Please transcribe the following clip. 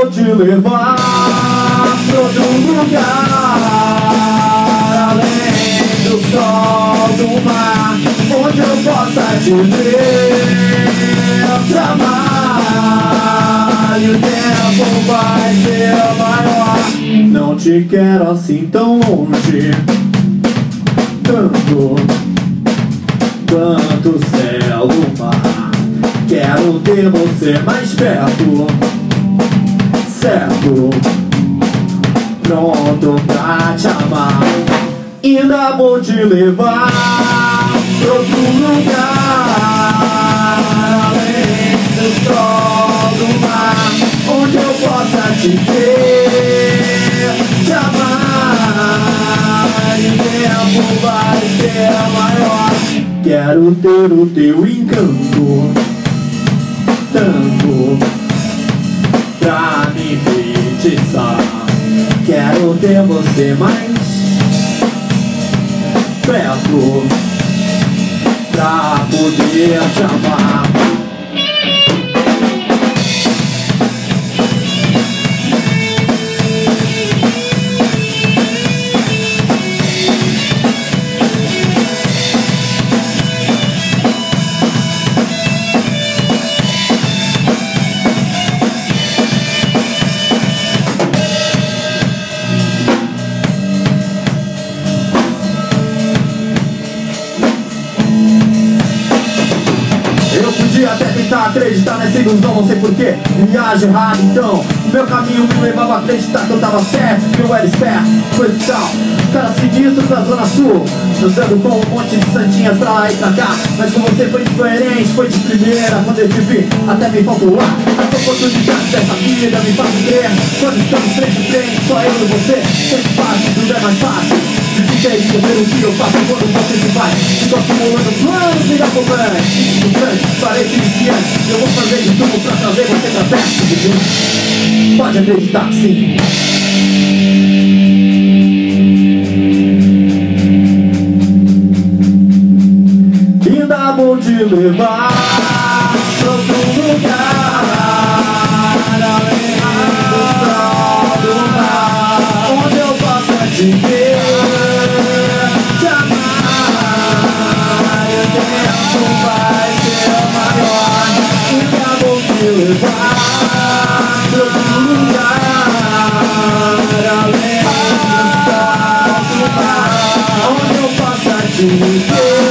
te levar pra outro lugar, além do sol, do mar, onde eu possa te ver, te amar, e o tempo vai ser maior. Não te quero assim tão longe, tanto céu do mar. Quero ter você mais perto, certo, pronto pra te amar. Ainda vou te levar pra outro lugar, além do sol, do mar, onde eu possa te ver, te amar, e o tempo vai ser maior. Quero ter o teu encanto, tanto pra me enfeitiçar. Quero ter você mais perto pra poder te amar. Até tentar acreditar nessa ilusão, não sei porquê, viagem errada então. O meu caminho me levava a acreditar que eu tava certo, que eu era esperto, coisa e tal. Cara sinistro da zona sul, andando com um monte de santinhas pra lá e pra cá. Mas com você foi diferente, foi de primeira. Quando eu te vi, até me faltou ar. As oportunidades dessa vida me fazem crer. Quando estamos frente a frente, só eu e você, sempre fácil, tudo é mais fácil. Dificilmente ver o que eu faço quando você se vai. Fico acumulando planos mirabolantes, parece iniciante. Eu vou fazer de tudo pra trazer você pra perto de mim. Pode acreditar que sim. Ainda vou te levar pra outro lugar, além do sol, do mar, onde eu possa te ver, te amar, e o tempo vai ser maior. Ainda vou te levar pra outro lugar, além do sol, do mar, onde eu possa te ver.